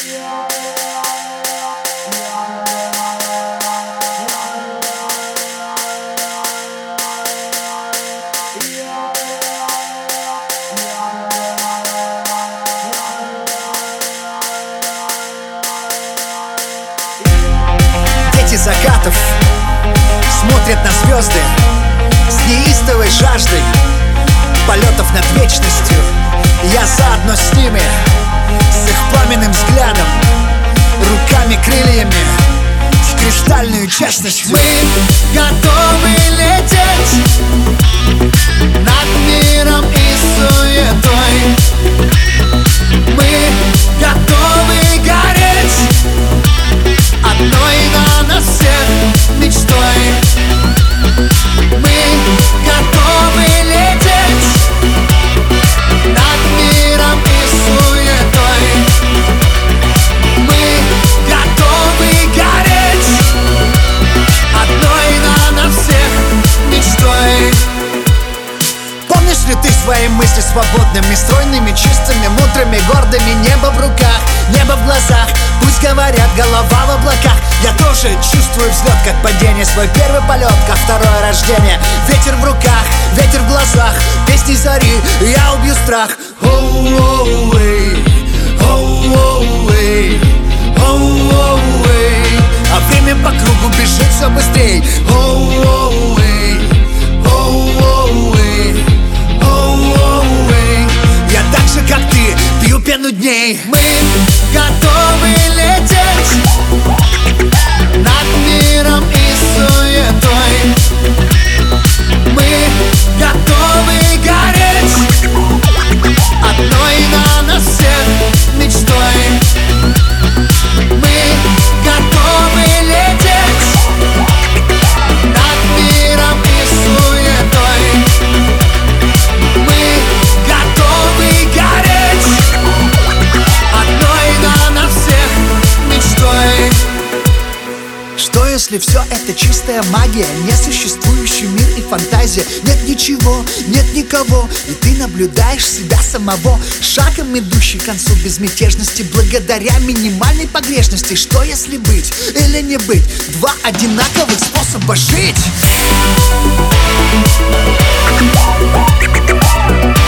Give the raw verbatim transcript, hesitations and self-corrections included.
Дети закатов смотрят на звезды с неистовой жаждой полетов над вечностью. Я заодно с ними, с их пламенным взглядом, руками, крыльями, с кристальной честностью. Мы готовы лететь над миром и суетой. Мы готовы гореть одной на нас всех мечтой. Мы готовы лететь над миром и суетой. Мы готовы гореть одной на нас всех мечтой. Помнишь ли ты свои мысли свободными, стройными, чистыми, мудрыми, гордыми? Небо в руках, небо в глазах, пусть говорят, голова в облаках. Я тоже чувствую взлет, как падение, свой первый полет, как второе рождение. Ветер в руках, ветер в глазах, песни зари, я убью страх. Оу-оу-эй, оу-оу-эй, оу-оу-эй. А время по кругу бежит все быстрей. Оу-оу-эй, оу-оу-эй, оу-оу-эй. Я так же, как ты, пью пену дней. Мы готовы лететь над миром и суетой. Мы готовы гореть одной на нас всех мечтой. Мы готовы лететь над миром и суетой. Мы готовы гореть одной на нас всех мечтой. Что если все это чистая магия, несуществующий мир и фантазия? Нет ничего, нет никого, и ты наблюдаешь себя самого, шагом идущий к концу безмятежности, благодаря минимальной погрешности. Что если быть или не быть? Два одинаковых способа жить.